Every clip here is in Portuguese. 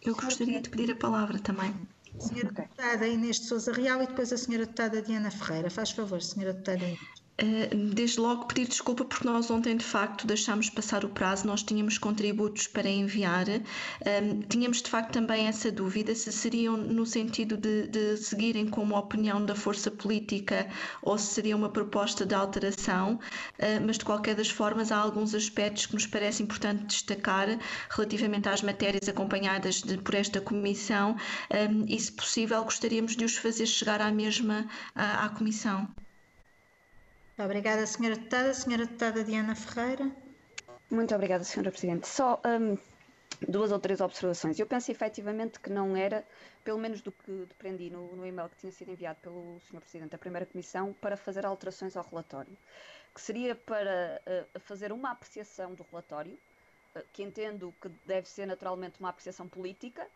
Eu gostaria de pedir a palavra também. Senhora Deputada Inês de Sousa Real e depois a Senhora Deputada Diana Ferreira. Faz favor, Senhora Deputada Inês. Desde logo pedir desculpa porque nós ontem de facto deixámos passar o prazo, nós tínhamos contributos para enviar, tínhamos de facto também essa dúvida se seriam no sentido de seguirem como opinião da força política ou se seria uma proposta de alteração, mas de qualquer das formas há alguns aspectos que nos parece importante destacar relativamente às matérias acompanhadas por esta comissão e se possível gostaríamos de os fazer chegar à mesma à comissão. Obrigada, Senhora Deputada. Senhora Deputada Diana Ferreira. Muito obrigada, Senhora Presidente. Só 2 ou 3 observações. Eu penso efetivamente que não era, pelo menos do que depreendi no e-mail que tinha sido enviado pelo Senhor Presidente da Primeira Comissão, para fazer alterações ao relatório. Que seria para fazer uma apreciação do relatório, que entendo que deve ser naturalmente uma apreciação política,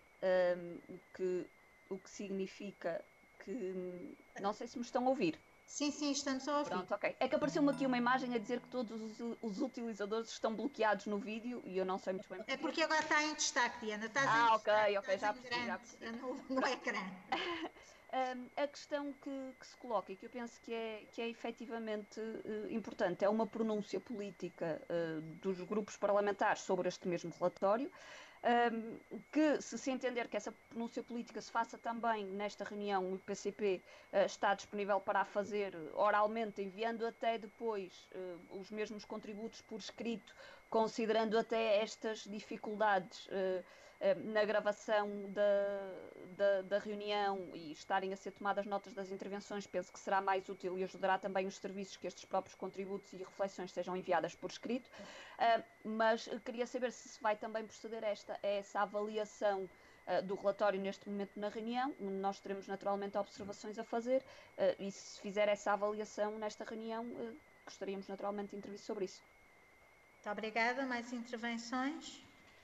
o que significa que... Não sei se me estão a ouvir. Sim, estamos a ouvir. Pronto, ok. É que apareceu-me aqui uma imagem a dizer que todos os utilizadores estão bloqueados no vídeo e eu não sei muito bem porquê. É porque agora está em destaque, Diana. Ok, já percebi. No ecrã. A questão que se coloca e que eu penso que é efetivamente importante é uma pronúncia política dos grupos parlamentares sobre este mesmo relatório, que se entender que essa pronúncia política se faça também nesta reunião, o PCP está disponível para a fazer oralmente, enviando até depois os mesmos contributos por escrito, considerando até estas dificuldades na gravação da reunião e estarem a ser tomadas notas das intervenções, penso que será mais útil e ajudará também os serviços que estes próprios contributos e reflexões sejam enviadas por escrito, mas queria saber se vai também proceder a essa avaliação do relatório neste momento na reunião. Nós teremos naturalmente observações a fazer e se fizer essa avaliação nesta reunião, gostaríamos naturalmente de intervir sobre isso. Muito obrigada. Mais intervenções?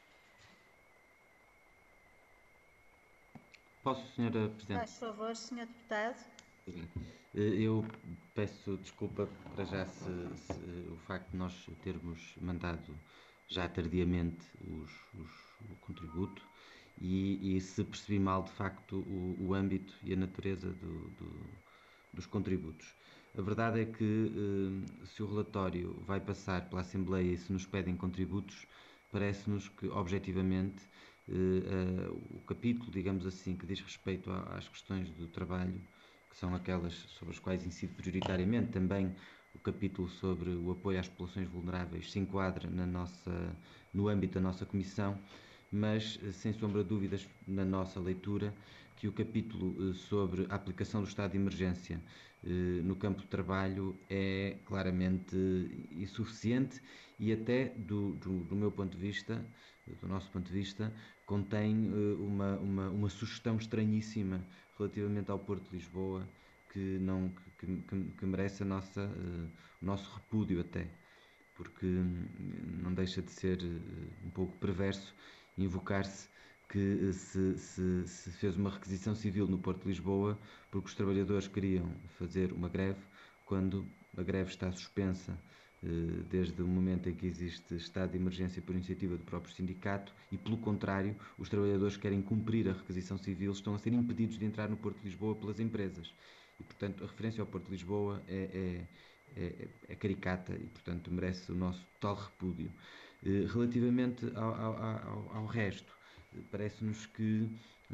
Posso, Senhora Presidente? Faz favor, Senhor Deputado. Eu peço desculpa para já o facto de nós termos mandado já tardiamente o contributo e se percebi mal de facto o âmbito e a natureza dos contributos. A verdade é que se o relatório vai passar pela Assembleia e se nos pedem contributos, parece-nos que objetivamente o capítulo, digamos assim, que diz respeito às questões do trabalho, que são aquelas sobre as quais incide prioritariamente também o capítulo sobre o apoio às populações vulneráveis, se enquadra no âmbito da nossa Comissão, mas sem sombra de dúvidas na nossa leitura que o capítulo sobre a aplicação do estado de emergência no campo de trabalho é claramente insuficiente e até do meu ponto de vista, do nosso ponto de vista, contém uma sugestão estranhíssima relativamente ao Porto de Lisboa que merece o nosso repúdio até, porque não deixa de ser um pouco perverso invocar-se que se fez uma requisição civil no Porto de Lisboa porque os trabalhadores queriam fazer uma greve, quando a greve está suspensa desde o momento em que existe estado de emergência por iniciativa do próprio sindicato e, pelo contrário, os trabalhadores que querem cumprir a requisição civil estão a ser impedidos de entrar no Porto de Lisboa pelas empresas. E, portanto, a referência ao Porto de Lisboa é caricata e, portanto, merece o nosso total repúdio. Relativamente ao resto, parece-nos que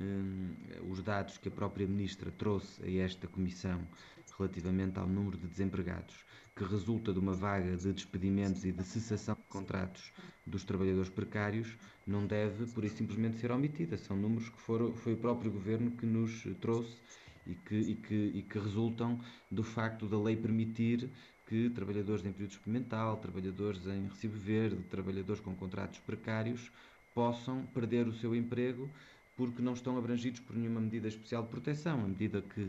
os dados que a própria Ministra trouxe a esta Comissão relativamente ao número de desempregados, que resulta de uma vaga de despedimentos e de cessação de contratos dos trabalhadores precários, não deve, por isso simplesmente, ser omitida. São números que foi o próprio Governo que nos trouxe e que resultam do facto da lei permitir que trabalhadores em período experimental, trabalhadores em recibo verde, trabalhadores com contratos precários possam perder o seu emprego porque não estão abrangidos por nenhuma medida especial de proteção. A medida que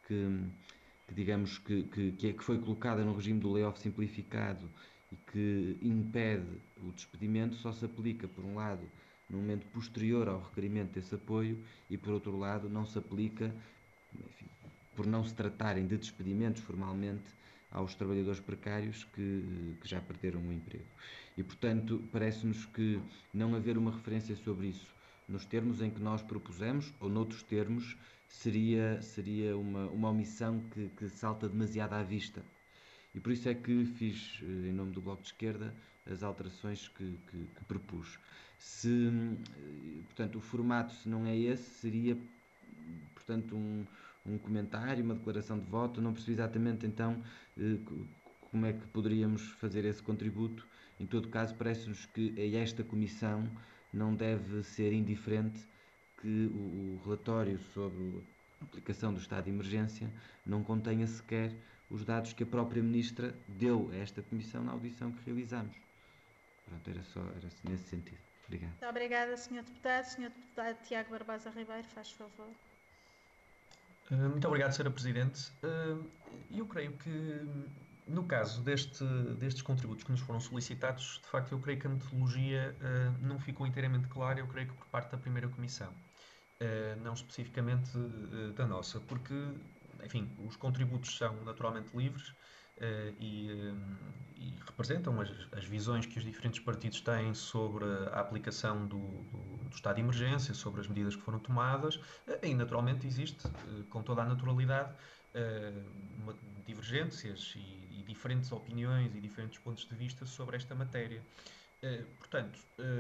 digamos que foi colocada no regime do layoff simplificado e que impede o despedimento só se aplica, por um lado, no momento posterior ao requerimento desse apoio e, por outro lado, não se aplica, enfim, por não se tratarem de despedimentos formalmente aos trabalhadores precários que já perderam o emprego. E, portanto, parece-nos que não haver uma referência sobre isso nos termos em que nós propusemos, ou noutros termos, seria uma omissão que salta demasiado à vista. E por isso é que fiz, em nome do Bloco de Esquerda, as alterações que propus. Portanto, o formato, se não é esse, seria, portanto, um comentário, uma declaração de voto. Não percebi exatamente, então, como é que poderíamos fazer esse contributo. Em todo caso, parece-nos que a esta Comissão não deve ser indiferente que o relatório sobre a aplicação do estado de emergência não contenha sequer os dados que a própria Ministra deu a esta Comissão na audição que realizámos. Pronto, era nesse sentido. Obrigado. Muito obrigada, Sr. Deputado. Sr. Deputado Tiago Barbosa Ribeiro, faz favor. Muito obrigado, Sra. Presidente. Eu creio que, no caso destes contributos que nos foram solicitados, de facto, eu creio que a metodologia não ficou inteiramente clara, eu creio que por parte da primeira comissão, não especificamente da nossa, porque, enfim, os contributos são naturalmente livres e representam as visões que os diferentes partidos têm sobre a aplicação do estado de emergência, sobre as medidas que foram tomadas, e naturalmente existe, com toda a naturalidade, divergências e diferentes opiniões e diferentes pontos de vista sobre esta matéria. Portanto,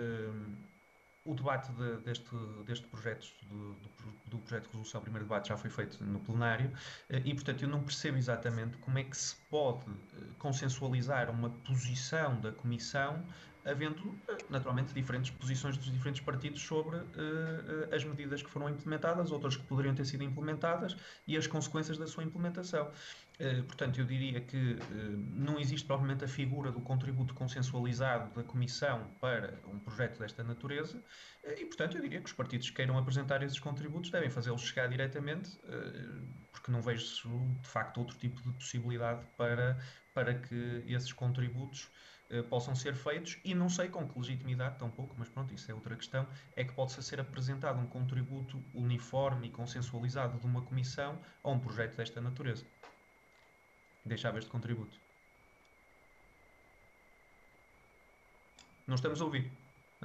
o debate deste projeto, do projeto de resolução, o primeiro debate já foi feito no plenário e, portanto, eu não percebo exatamente como é que se pode consensualizar uma posição da Comissão havendo, naturalmente, diferentes posições dos diferentes partidos sobre as medidas que foram implementadas, outras que poderiam ter sido implementadas e as consequências da sua implementação. Portanto, eu diria que não existe propriamente a figura do contributo consensualizado da Comissão para um projeto desta natureza e, portanto, eu diria que os partidos que queiram apresentar esses contributos devem fazê-los chegar diretamente, porque não vejo, de facto, outro tipo de possibilidade para que esses contributos possam ser feitos e não sei com que legitimidade, tampouco, mas pronto, isso é outra questão, é que possa ser apresentado um contributo uniforme e consensualizado de uma comissão a um projeto desta natureza. Deixava este contributo. Não estamos a ouvir.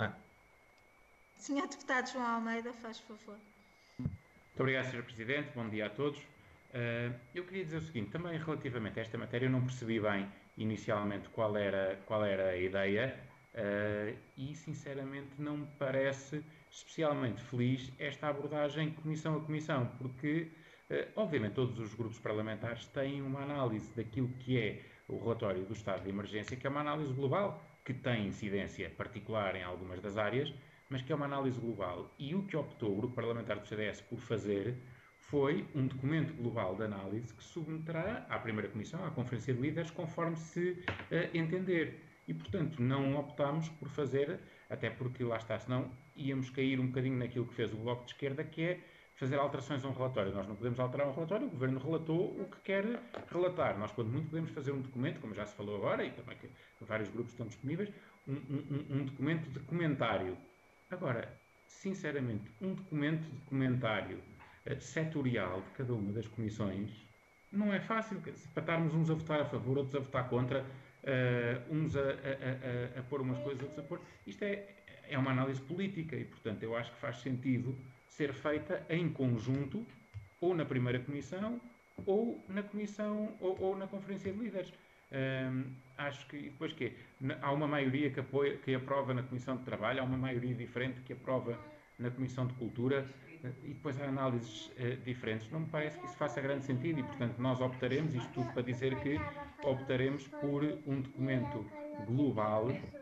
Sr. Deputado João Almeida, faz favor. Muito obrigado, Sr. Presidente. Bom dia a todos. Eu queria dizer o seguinte, também relativamente a esta matéria, eu não percebi bem inicialmente qual era a ideia e, sinceramente, não me parece especialmente feliz esta abordagem comissão a comissão, porque obviamente todos os grupos parlamentares têm uma análise daquilo que é o relatório do estado de emergência, que é uma análise global, que tem incidência particular em algumas das áreas, mas que é uma análise global. E o que optou o grupo parlamentar do CDS por fazer foi um documento global de análise que submeterá à primeira comissão, à Conferência de Líderes, conforme se entender. E, portanto, não optámos por fazer, até porque lá está, senão íamos cair um bocadinho naquilo que fez o Bloco de Esquerda, que é fazer alterações a um relatório. Nós não podemos alterar um relatório, o Governo relatou o que quer relatar. Nós, quando muito, podemos fazer um documento, como já se falou agora, e também que vários grupos estão disponíveis, um documento de comentário. Agora, sinceramente, um documento de comentário setorial de cada uma das comissões não é fácil, para estarmos uns a votar a favor, outros a votar contra, uns a pôr umas coisas, outros a pôr... Isto é uma análise política e, portanto, eu acho que faz sentido ser feita em conjunto, ou na primeira comissão, ou na comissão, ou na Conferência de Líderes. Acho que, e depois que há uma maioria que aprova na Comissão de Trabalho, há uma maioria diferente que aprova na Comissão de Cultura, e depois há análises diferentes. Não me parece que isso faça grande sentido e, portanto, nós optaremos, isto tudo para dizer que optaremos por um documento global,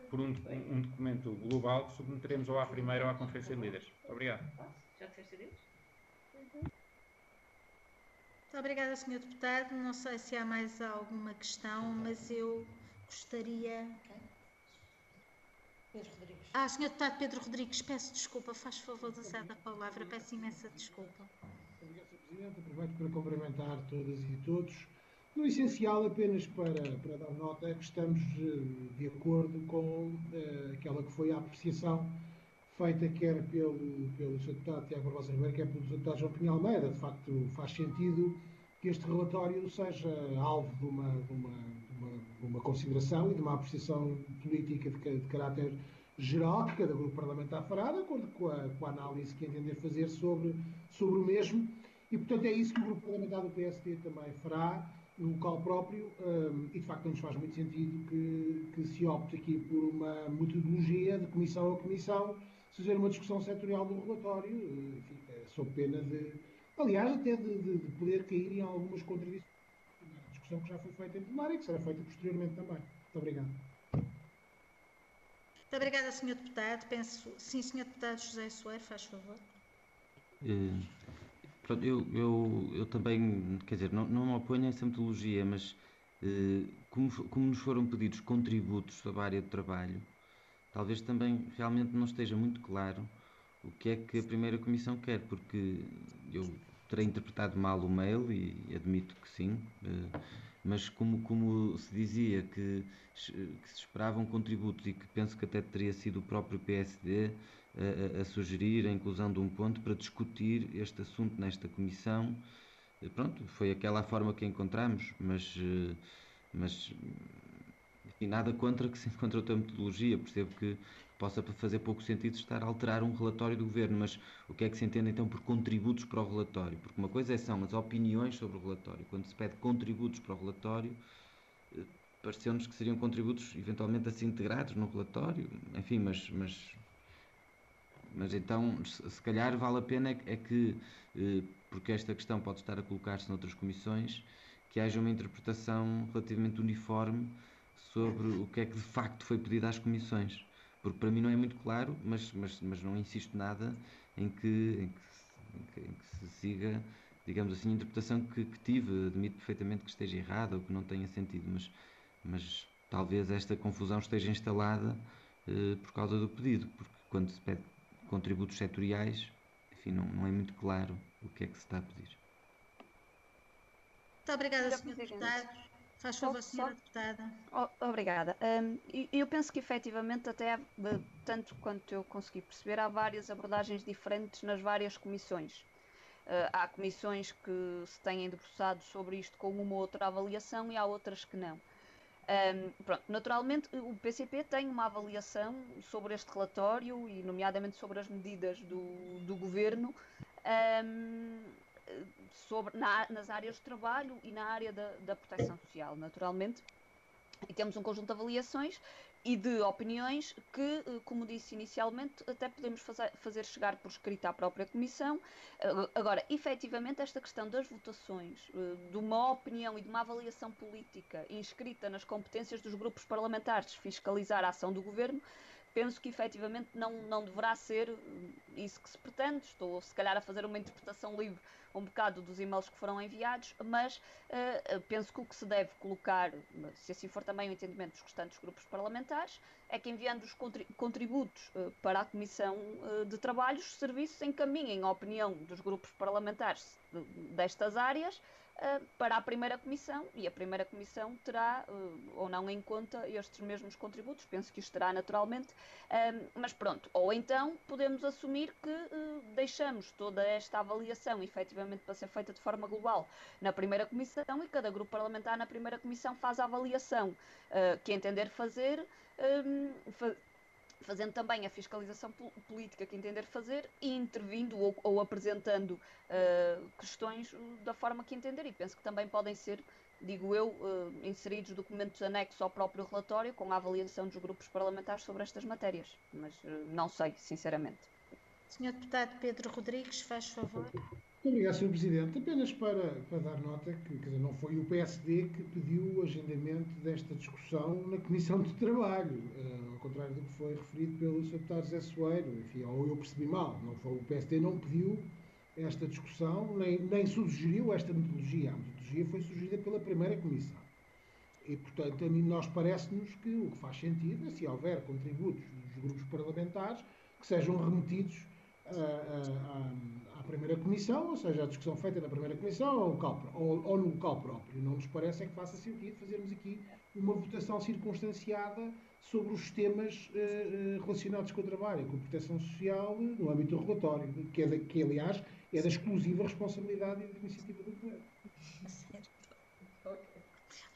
que submeteremos ou à primeira ou à Conferência de Líderes. Obrigado. Já disseste Deus? Muito obrigada, Sr. Deputado. Não sei se há mais alguma questão, mas eu gostaria... Pedro Rodrigues. Sr. Deputado Pedro Rodrigues, peço desculpa, faz favor de usar a palavra, peço imensa desculpa. Obrigado, Sr. Presidente. Aproveito para cumprimentar todas e todos. No essencial, apenas para dar nota, que estamos de acordo com aquela que foi a apreciação feita quer pelo Sr. Deputado Tiago Barbosa Ribeiro, quer pelo Sr. Deputado João Pinhal Almeida. De facto, faz sentido que este relatório seja alvo de uma consideração e de uma apreciação política de caráter geral que cada grupo parlamentar fará, de acordo com a análise que entender fazer sobre o mesmo. E, portanto, é isso que o grupo parlamentar do PSD também fará no local próprio, e de facto não nos faz muito sentido que se opte aqui por uma metodologia de comissão a comissão, se fazer uma discussão setorial do relatório, enfim, sob pena de, aliás, até de poder cair em algumas contradições. A discussão que já foi feita em plenário e que será feita posteriormente também. Muito obrigado. Muito obrigada, Sr. Deputado. Sim, Sr. Deputado José Soeiro, faz favor. Pronto, eu também, quer dizer, não me oponho a essa metodologia, mas como nos foram pedidos contributos sobre a área de trabalho, talvez também realmente não esteja muito claro o que é que a primeira comissão quer, porque eu terei interpretado mal o mail e admito que sim, mas como se dizia que se esperavam contributos e que penso que até teria sido o próprio PSD a sugerir a inclusão de um ponto para discutir este assunto nesta comissão, pronto, foi aquela a forma que encontramos, mas enfim, nada contra que se encontre outra metodologia. Percebo que possa fazer pouco sentido estar a alterar um relatório do Governo, mas o que é que se entende então por contributos para o relatório? Porque uma coisa são as opiniões sobre o relatório. Quando se pede contributos para o relatório, pareceu-nos que seriam contributos eventualmente assim integrados no relatório, enfim, mas então se calhar vale a pena é que, porque esta questão pode estar a colocar-se noutras comissões, que haja uma interpretação relativamente uniforme sobre o que é que de facto foi pedido às comissões, porque para mim não é muito claro, mas não insisto nada em que se siga, digamos assim, a interpretação que tive. Admito perfeitamente que esteja errada ou que não tenha sentido, mas talvez esta confusão esteja instalada por causa do pedido, porque quando se pede contributos setoriais, enfim, não é muito claro o que é que se está a pedir. Muito obrigada, Sr. Deputado. Faz favor, Sra. Deputada. Obrigada. Eu penso que efetivamente, até tanto quanto eu consegui perceber, há várias abordagens diferentes nas várias comissões. Há comissões que se têm debruçado sobre isto com uma ou outra avaliação e há outras que não. Pronto, naturalmente o PCP tem uma avaliação sobre este relatório e nomeadamente sobre as medidas do Governo nas áreas de trabalho e na área da proteção social, naturalmente, e temos um conjunto de avaliações e de opiniões que, como disse inicialmente, até podemos fazer chegar por escrito à própria Comissão. Agora, efetivamente, esta questão das votações, de uma opinião e de uma avaliação política inscrita nas competências dos grupos parlamentares de fiscalizar a ação do Governo, penso que efetivamente não deverá ser isso que se pretende. Estou se calhar a fazer uma interpretação livre um bocado dos e-mails que foram enviados, mas penso que o que se deve colocar, se assim for também o entendimento dos restantes grupos parlamentares, é que enviando os contributos para a Comissão de Trabalhos, os serviços encaminhem a opinião dos grupos parlamentares destas áreas para a primeira comissão, e a primeira comissão terá ou não em conta estes mesmos contributos. Penso que isto terá naturalmente, mas pronto, ou então podemos assumir que deixamos toda esta avaliação efetivamente para ser feita de forma global na primeira comissão e cada grupo parlamentar na primeira comissão faz a avaliação que entender fazer, fazendo também a fiscalização política que entender fazer e intervindo ou apresentando questões da forma que entender. E penso que também podem ser, digo eu, inseridos documentos anexos ao próprio relatório com a avaliação dos grupos parlamentares sobre estas matérias. Mas não sei, sinceramente. Sr. Deputado Pedro Rodrigues, faz favor. Muito obrigado, Sr. Presidente. Apenas para dar nota que, quer dizer, não foi o PSD que pediu o agendamento desta discussão na Comissão de Trabalho, ao contrário do que foi referido pelo Sr. Deputado José Soeiro. Enfim, ou eu percebi mal. Não foi, o PSD não pediu esta discussão, nem sugeriu esta metodologia. A metodologia foi sugerida pela primeira Comissão. E, portanto, a mim nós parece-nos que o que faz sentido é, se houver contributos dos grupos parlamentares, que sejam remetidos à primeira comissão, ou seja, a discussão feita na primeira comissão ou no local próprio. Não nos parece é que faça sentido fazermos aqui uma votação circunstanciada sobre os temas relacionados com o trabalho e com a proteção social no âmbito do relatório, que aliás é da exclusiva responsabilidade e da iniciativa do Governo. Certo. Ok.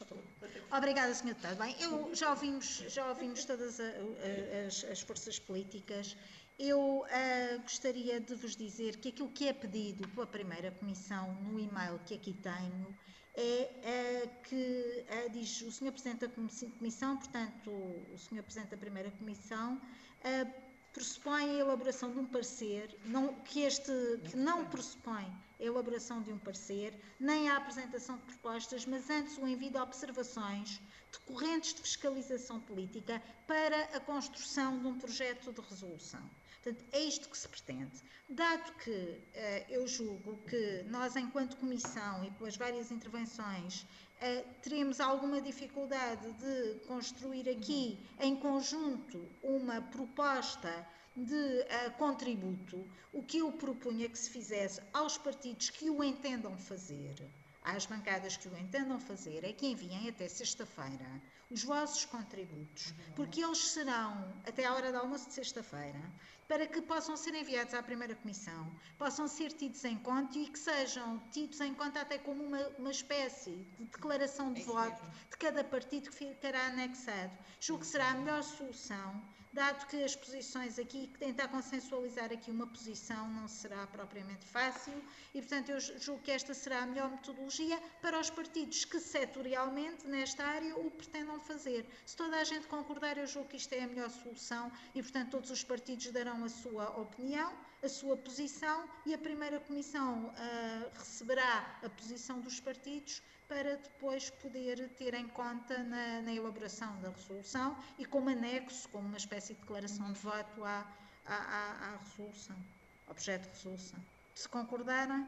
Obrigada, Sr. Deputado. Bem, já ouvimos todas as forças políticas. Eu gostaria de vos dizer que aquilo que é pedido pela primeira comissão no e-mail que aqui tenho é que diz o Sr. Presidente da Comissão, portanto, o Sr. Presidente da primeira comissão, pressupõe a elaboração de um parecer, que não pressupõe a elaboração de um parecer, nem a apresentação de propostas, mas antes o envio de observações decorrentes de fiscalização política para a construção de um projeto de resolução. Portanto, é isto que se pretende. Dado que eu julgo que nós, enquanto Comissão e pelas várias intervenções, teremos alguma dificuldade de construir aqui, em conjunto, uma proposta de contributo, o que eu propunha que se fizesse aos partidos que o entendam fazer, às bancadas que o entendam fazer, é que enviem até sexta-feira os vossos contributos, porque eles serão até à hora do almoço de sexta-feira, para que possam ser enviados à primeira comissão, possam ser tidos em conta e que sejam tidos em conta até como uma espécie de declaração de voto de cada partido que ficará anexado. Julgo que será a melhor solução, dado que as posições aqui, que tentar consensualizar aqui uma posição não será propriamente fácil e, portanto, eu julgo que esta será a melhor metodologia para os partidos que setorialmente, nesta área, o pretendam fazer. Se toda a gente concordar, eu julgo que isto é a melhor solução e, portanto, todos os partidos darão a sua opinião, a sua posição e a primeira comissão receberá a posição dos partidos para depois poder ter em conta na elaboração da resolução e como anexo, como uma espécie de declaração de voto à resolução, ao projeto de resolução. Se concordarem?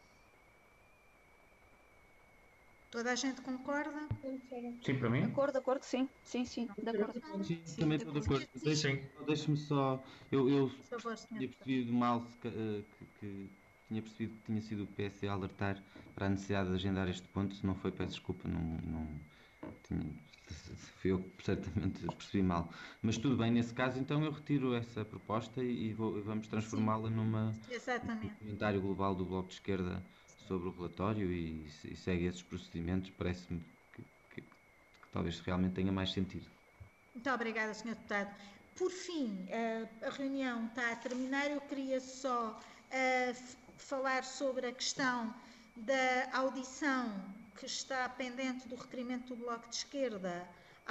Toda a gente concorda? Sim, para mim? De acordo, sim, de acordo. Sim, também estou de acordo. Deixe-me só, eu tinha percebido mal que tinha percebido que tinha sido o PS a alertar para a necessidade de agendar este ponto. Se não foi, peço desculpa, fui eu que certamente percebi mal. Mas tudo bem, nesse caso, então eu retiro essa proposta e vamos transformá-la num comentário global do Bloco de Esquerda sobre o relatório e segue esses procedimentos. Parece-me que talvez realmente tenha mais sentido. Muito obrigada, Sr. Deputado. Por fim, a reunião está a terminar. Eu queria só falar sobre a questão da audição que está pendente do requerimento do Bloco de Esquerda,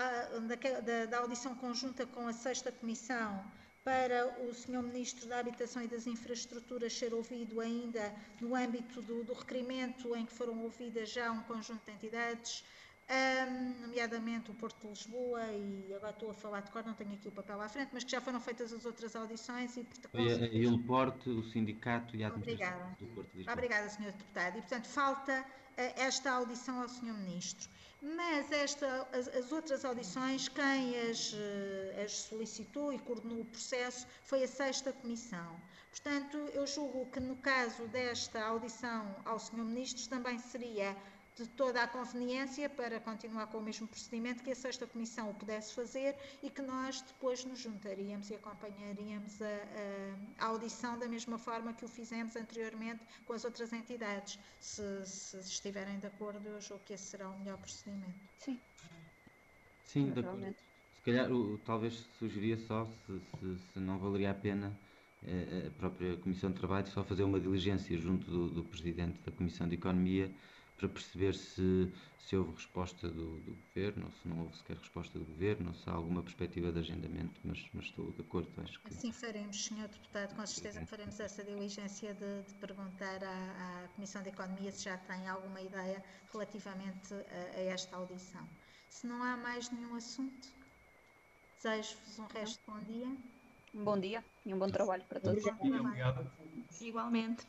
da audição conjunta com a 6ª Comissão, para o Sr. Ministro da Habitação e das Infraestruturas ser ouvido ainda no âmbito do requerimento em que foram ouvidas já um conjunto de entidades, nomeadamente o Porto de Lisboa, e agora estou a falar de cor, não tenho aqui o papel à frente, mas que já foram feitas as outras audições. E, a Ilporte, o Sindicato e a Administração do Porto de Lisboa. Obrigada, Sr. Deputado. E, portanto, falta esta audição ao Sr. Ministro. Mas as outras audições, quem as solicitou e coordenou o processo foi a 6ª Comissão. Portanto, eu julgo que no caso desta audição ao Sr. Ministro também seria de toda a conveniência para continuar com o mesmo procedimento, que a 6ª Comissão o pudesse fazer e que nós depois nos juntaríamos e acompanharíamos a audição da mesma forma que o fizemos anteriormente com as outras entidades. Se estiverem de acordo, eu julgo que esse será o melhor procedimento. Sim, de acordo. Se calhar, talvez sugeria só, se não valeria a pena a própria Comissão de Trabalho só fazer uma diligência junto do Presidente da Comissão de Economia para perceber se houve resposta do Governo, ou se não houve sequer resposta do Governo, ou se há alguma perspectiva de agendamento, mas estou de acordo, acho que... Assim faremos, Sr. Deputado, com certeza que faremos essa diligência de perguntar à Comissão de Economia se já tem alguma ideia relativamente a esta audição. Se não há mais nenhum assunto, desejo-vos um resto de bom dia. Um bom dia e um bom trabalho para todos. Obrigado. Igualmente.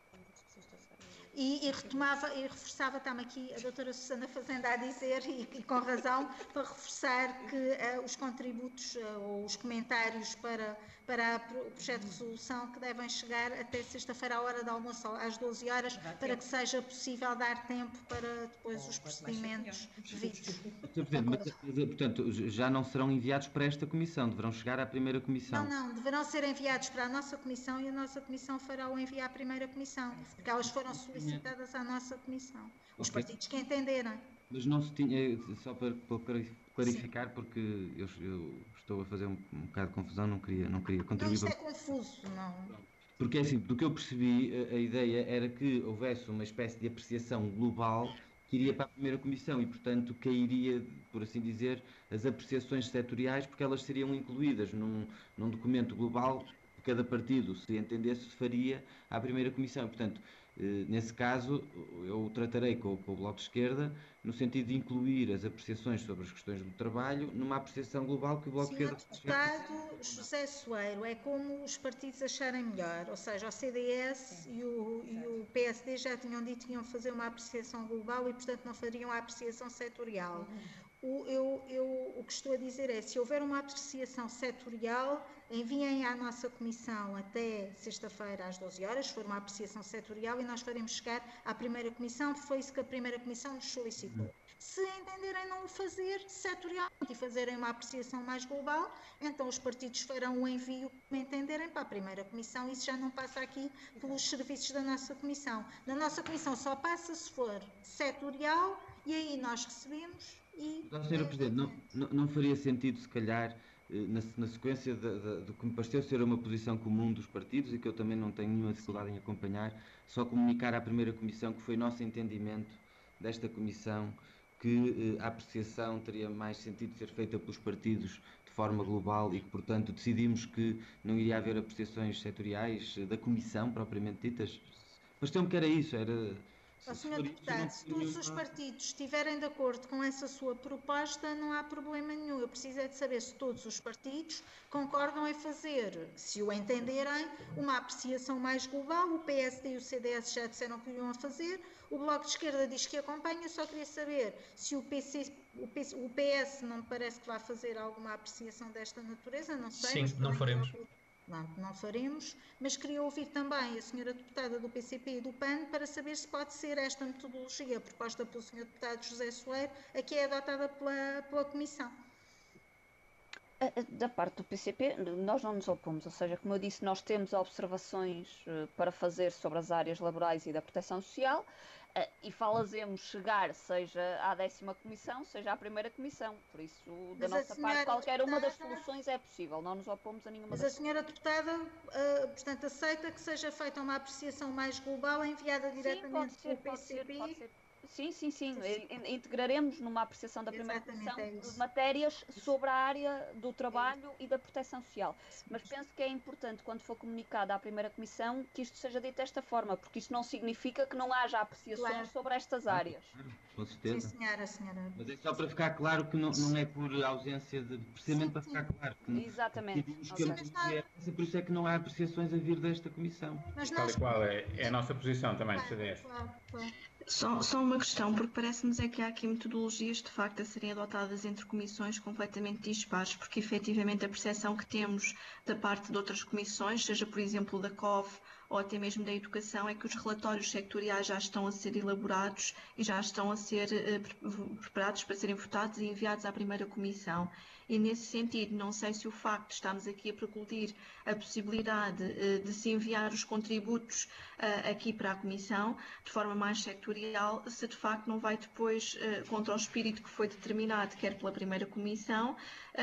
E retomava e reforçava, está-me aqui a doutora Susana Fazenda a dizer, e com razão, para reforçar que os contributos ou os comentários para o projeto de resolução que devem chegar até sexta-feira à hora do almoço, às 12 horas, para que seja possível dar tempo para depois os procedimentos devidos. Portanto, já não serão enviados para esta comissão, deverão chegar à primeira comissão. Não, deverão ser enviados para a nossa comissão e a nossa comissão fará o envio à primeira comissão, porque elas foram solicitadas à nossa comissão. Os partidos que entenderem. Mas não se tinha, só para clarificar, porque eu estou a fazer um bocado de confusão, não queria Não, contribuir isto para. é confuso, não. Porque assim, do que eu percebi, a ideia era que houvesse uma espécie de apreciação global que iria para a primeira comissão e, portanto, cairia, por assim dizer, as apreciações setoriais, porque elas seriam incluídas num documento global que cada partido, se entendesse, faria à primeira comissão. Portanto, nesse caso, eu tratarei com o Bloco de Esquerda no sentido de incluir as apreciações sobre as questões do trabalho numa apreciação global que o Bloco de Senhor Esquerda deputado José Soeiro, é como os partidos acharem melhor, ou seja, o CDS e o PSD já tinham dito que iam fazer uma apreciação global e, portanto, não fariam a apreciação setorial. O que estou a dizer é, se houver uma apreciação setorial, enviem à nossa comissão até sexta-feira às 12 horas, se for uma apreciação setorial, e nós faremos chegar à primeira comissão, foi isso que a primeira comissão nos solicitou. Se entenderem não o fazer setorial e fazerem uma apreciação mais global, então os partidos farão o envio que entenderem para a primeira comissão, e isso já não passa aqui pelos serviços da nossa comissão. Na nossa comissão só passa se for setorial, e aí nós recebemos e... Então, Sra. Presidente, não faria sentido, se calhar, na sequência do que me pareceu ser uma posição comum dos partidos e que eu também não tenho nenhuma dificuldade em acompanhar, só comunicar à primeira comissão que foi nosso entendimento desta comissão que a apreciação teria mais sentido ser feita pelos partidos de forma global e que, portanto, decidimos que não iria haver apreciações setoriais da comissão propriamente ditas. Pareceu-me que era isso, era. Se Senhor for isso, eu não deputado, se tenho todos os nenhuma. partidos estiverem de acordo com essa sua proposta, não há problema nenhum. Eu preciso é de saber se todos os partidos concordam em fazer, se o entenderem, uma apreciação mais global. O PSD e o CDS já disseram que o iam fazer, o Bloco de Esquerda diz que acompanha. Eu só queria saber se o PS não me parece que vai fazer alguma apreciação desta natureza, não sei. Sim, Mas não faremos. não faremos, mas queria ouvir também a senhora deputada do PCP e do PAN para saber se pode ser esta metodologia proposta pelo senhor deputado José Soeiro a que é adotada pela Comissão. Da parte do PCP, nós não nos opomos, ou seja, como eu disse, nós temos observações para fazer sobre as áreas laborais e da proteção social e fazemos chegar, seja à 10ª Comissão, seja à primeira Comissão. Por isso, da Mas a nossa parte, senhora qualquer uma das deputada- soluções é possível, não nos opomos a nenhuma Mas a das senhora deputada, portanto, aceita que seja feita uma apreciação mais global enviada Sim, diretamente pelo pode PCP? ser. Sim. Integraremos numa apreciação da primeira Exatamente, comissão é isso. matérias sobre a área do trabalho e da proteção social. Mas penso que é importante, quando for comunicado à primeira comissão, que isto seja dito desta forma, porque isto não significa que não haja apreciações Claro. sobre estas áreas. Com Sim, certeza. senhora. Mas é só para ficar claro que não é por ausência de. Precisamente para ficar claro que Exatamente. decidimos que Ok. a metodologia é essa, por isso é que não há apreciações a vir desta comissão. Mas Tal e nós... qual é a nossa posição também do CDS. Claro. Só uma questão, porque parece-nos é que há aqui metodologias de facto a serem adotadas entre comissões completamente dispares, porque efetivamente a percepção que temos da parte de outras comissões, seja por exemplo da COF ou até mesmo da educação, é que os relatórios sectoriais já estão a ser elaborados e já estão a ser preparados para serem votados e enviados à primeira comissão. E nesse sentido, não sei se o facto de estarmos aqui a precluir a possibilidade de se enviar os contributos aqui para a comissão de forma mais sectorial, se de facto não vai depois contra o espírito que foi determinado, quer pela primeira comissão,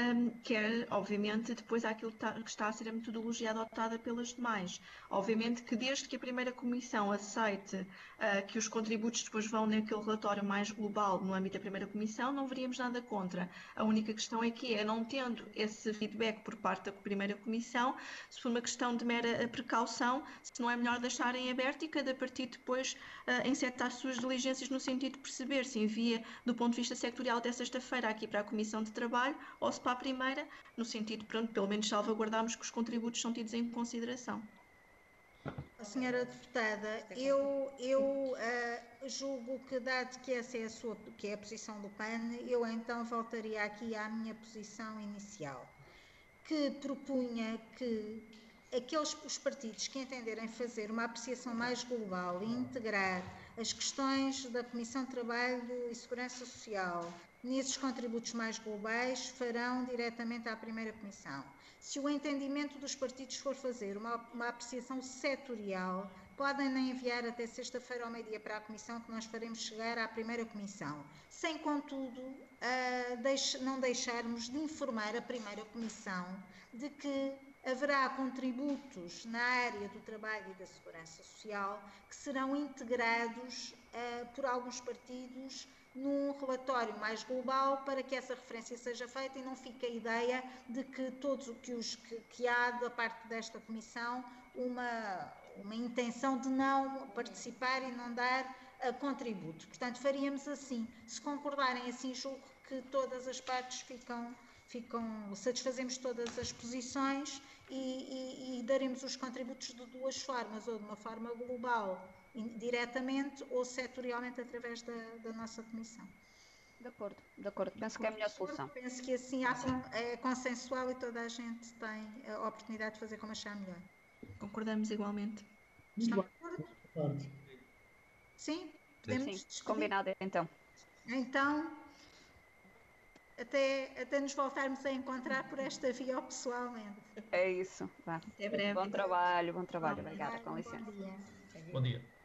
quer obviamente depois àquilo que está a ser a metodologia adotada pelas demais. Obviamente que desde que a primeira comissão aceite que os contributos depois vão naquele relatório mais global no âmbito da primeira comissão, não veríamos nada contra. A única questão aqui é, não tendo esse feedback por parte da primeira comissão, se for uma questão de mera precaução, se não é melhor deixarem aberto e cada partido depois encetar as suas diligências no sentido de perceber se envia do ponto de vista sectorial até sexta-feira aqui para a Comissão de Trabalho ou se para a primeira, no sentido de, pronto, pelo menos salvaguardarmos que os contributos são tidos em consideração. Senhora deputada, eu julgo que, dado que essa é que é a posição do PAN, eu então voltaria aqui à minha posição inicial, que propunha que os partidos que entenderem fazer uma apreciação mais global e integrar as questões da Comissão de Trabalho e Segurança Social nesses contributos mais globais farão diretamente à primeira comissão. Se o entendimento dos partidos for fazer uma apreciação setorial, podem enviar até sexta-feira ao meio-dia para a Comissão, que nós faremos chegar à primeira Comissão, sem contudo não deixarmos de informar a primeira Comissão de que haverá contributos na área do trabalho e da segurança social que serão integrados por alguns partidos num relatório mais global, para que essa referência seja feita e não fique a ideia de que todos que há da parte desta Comissão uma intenção de não participar e não dar contributo. Portanto, faríamos assim. Se concordarem assim, julgo que todas as partes satisfazemos todas as posições e daremos os contributos de duas formas, ou de uma forma global, diretamente, ou setorialmente através da nossa comissão. De acordo. Penso que é a melhor solução. Penso que assim é consensual e toda a gente tem a oportunidade de fazer como achar melhor. Concordamos igualmente. Estão de acordo? Sim? Podemos Sim, combinado então. Então, até nos voltarmos a encontrar por esta via ou pessoalmente. É isso. Vá. Até breve. Bom trabalho. Obrigada, com licença. Bom dia. Bom dia.